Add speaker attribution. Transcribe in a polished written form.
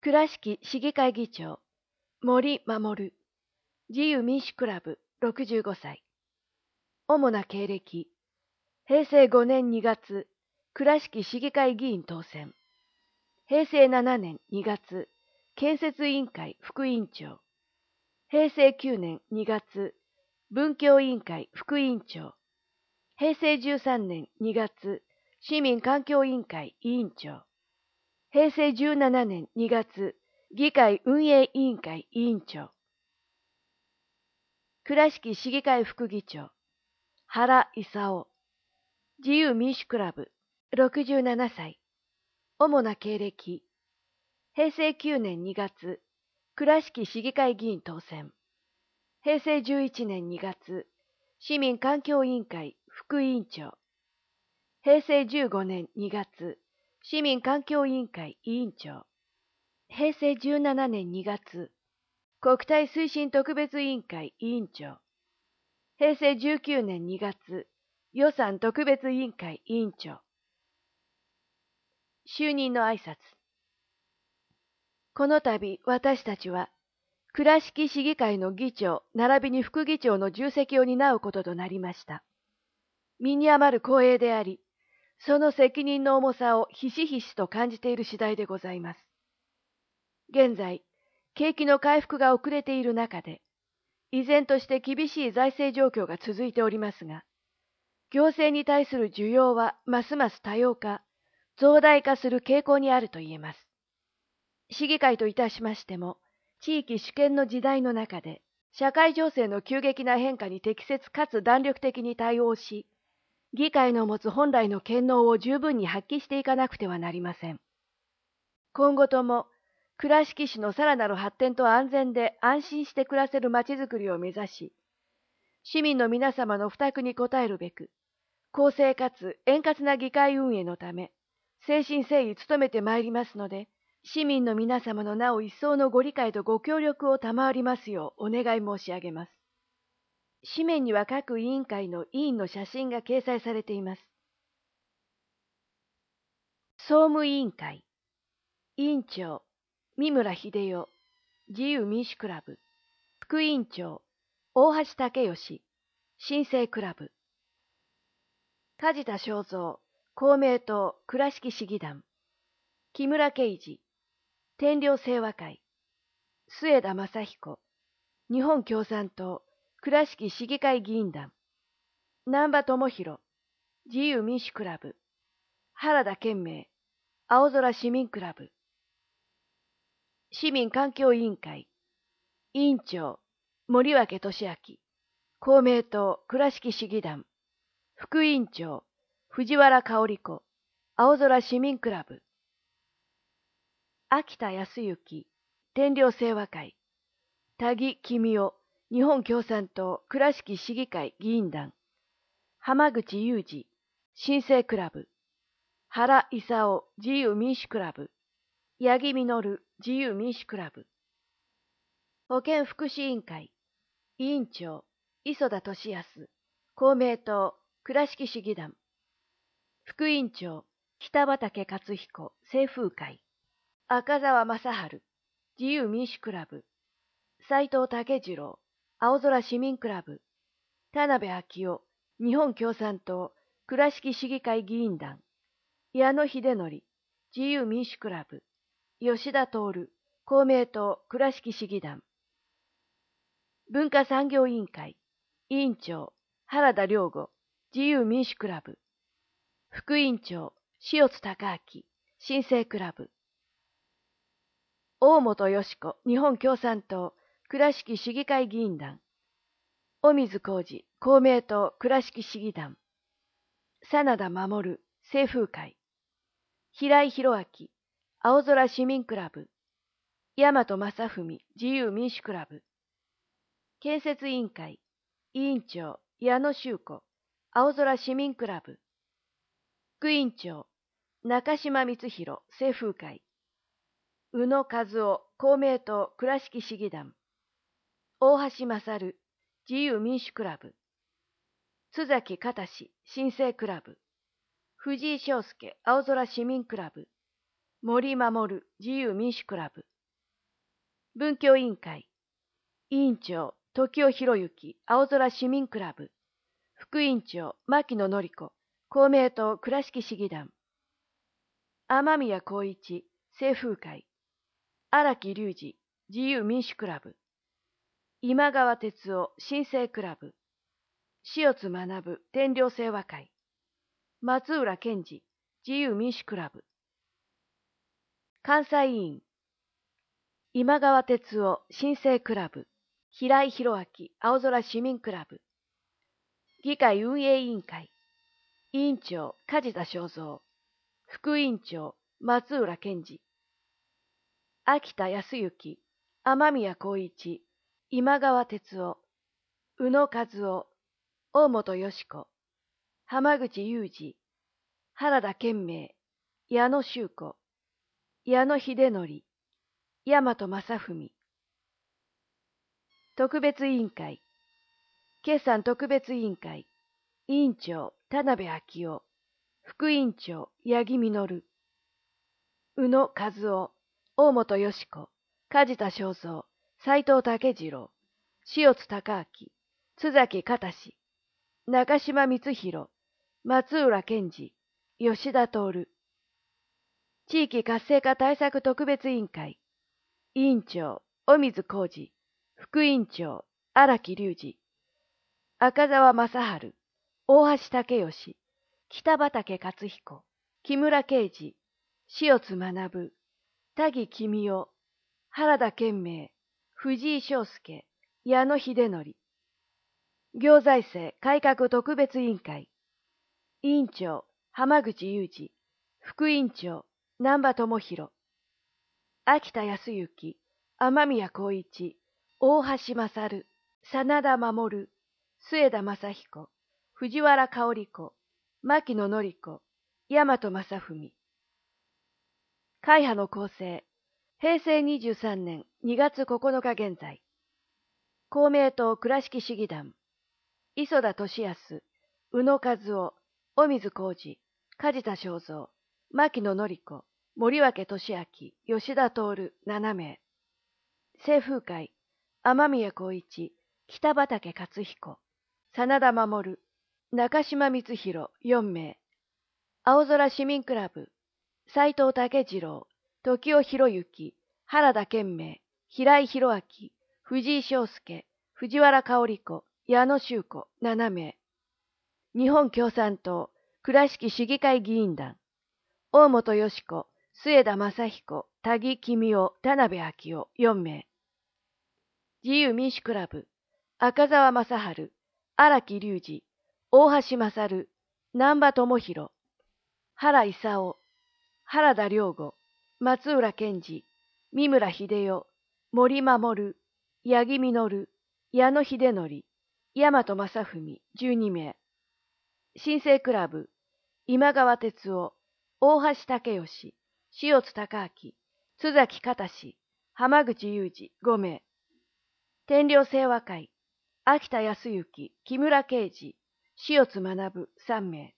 Speaker 1: 倉敷市議会議長、森守、自由民主クラブ65歳。主な経歴、平成5年2月、倉敷市議会議員当選。平成7年2月、建設委員会副委員長。平成9年2月、文教委員会副委員長。平成13年2月、市民環境委員会委員長。平成17年2月、議会運営委員会委員長。倉敷市議会副議長、原勲。自由民主クラブ、67歳。主な経歴、平成9年2月、倉敷市議会議員当選。平成11年2月、市民環境委員会副委員長。平成15年2月、市民環境委員会委員長。平成17年2月、国体推進特別委員会委員長。平成19年2月、予算特別委員会委員長。就任の挨拶。この度、私たちは、倉敷市議会の議長並びに副議長の重責を担うこととなりました。身に余る光栄であり、その責任の重さをひしひしと感じている次第でございます。現在、景気の回復が遅れている中で、依然として厳しい財政状況が続いておりますが、行政に対する需要はますます多様化、増大化する傾向にあると言えます。市議会といたしましても、地域主権の時代の中で、社会情勢の急激な変化に適切かつ弾力的に対応し、議会の持つ本来の権能を十分に発揮していかなくてはなりません。今後とも、倉敷市のさらなる発展と安全で安心して暮らせるまちづくりを目指し、市民の皆様の負託に応えるべく、公正かつ円滑な議会運営のため、誠心誠意努めてまいりますので、市民の皆様のなお一層のご理解とご協力を賜りますようお願い申し上げます。紙面には各委員会の委員の写真が掲載されています。総務委員会、委員長、三村秀夫、自由民主クラブ。副委員長、大橋武義、新生クラブ。梶田正三、公明党倉敷市議団。木村圭司、天領清和会。末田正彦、日本共産党倉敷市議会議員団。難波智弘、自由民主クラブ。原田健明、青空市民クラブ。市民環境委員会、委員長、森脇俊明、公明党倉敷市議団。副委員長、藤原香織子、青空市民クラブ。秋田康之、天領清和会。田木公夫、日本共産党倉敷市議会議員団。浜口雄二、新生クラブ。原勲、自由民主クラブ。八木実、自由民主クラブ。保健福祉委員会。委員長、磯田俊康、公明党倉敷市議団。副委員長、北畠克彦、清風会。赤澤正治、自由民主クラブ。斉藤武次郎、青空市民クラブ。田辺昭夫、日本共産党倉敷市議会議員団。矢野秀則、自由民主クラブ。吉田徹、公明党倉敷市議団。文化産業委員会。委員長、原田良吾、自由民主クラブ。副委員長、塩津隆明、新生クラブ。大本よし子、日本共産党倉敷市議会議員団。尾水浩二、公明党倉敷市議団。真田守、清風会。平井博明、青空市民クラブ。大和正文、自由民主クラブ。建設委員会。委員長、矢野修子、青空市民クラブ。副委員長、中島光弘、清風会。宇野和夫、公明党倉敷市議団。大橋勝、自由民主クラブ。津崎忠、新生クラブ。藤井翔介、青空市民クラブ。森守、自由民主クラブ。 文教委員会。委員長、時尾博之、青空市民クラブ。副委員長、牧野典子、公明党倉敷市議団。雨宮光一、清風会。荒木隆二、自由民主クラブ。今川哲夫、新生クラブ。塩津学、天領清和会。松浦健二、自由民主クラブ。監査委員。今川哲夫、新生クラブ。平井博明、青空市民クラブ。議会運営委員会。委員長、梶田正三。副委員長、松浦健二。秋田康之、雨宮光一、今川哲夫、宇野和夫、大本よし子、浜口雄二、原田健明、矢野修子、矢野秀則、大和正文。特別委員会。決算特別委員会。委員長、田辺昭夫。副委員長、八木実。宇野和夫、大本よし子、梶田正三、斉藤武次郎、塩津隆明、津崎忠、中島光弘、松浦健二、吉田徹。地域活性化対策特別委員会。委員長、尾水浩二。副委員長、荒木隆二。赤澤正治、大橋武義、北畠克彦、木村圭二、塩津学、田木公夫、原田健明、藤井翔介、矢野秀則。行財政改革特別委員会。委員長、浜口雄二。副委員長、難波智弘。秋田康之、雨宮光一、大橋勝、真田守、末田正彦、藤原香織子、牧野典子、大和正文。会派の構成。平成23年2月9日現在。公明党倉敷市議団。磯田俊康、宇野和夫、尾水浩二、梶田正三、牧野典子、森脇俊明、吉田徹7名。清風会。雨宮光一、北畠克彦、真田守、中島光弘4名。青空市民クラブ。斉藤武次郎、時尾博之、原田健明、平井博明、藤井翔介、藤原香織子、矢野修子7名。日本共産党倉敷市議会議員団。大本よし子、末田正彦、田木公夫、田辺昭夫4名。自由民主クラブ。赤澤正治、荒木隆二、大橋勝、難波智弘、原勲、原田良吾、松浦健二、三村秀夫、森守、八木実、矢野秀則、大和正文12名。新生クラブ。今川哲夫、大橋武義、塩津隆明、津崎忠、浜口雄二5名。天領清和会。秋田康之、木村圭二、塩津学3名。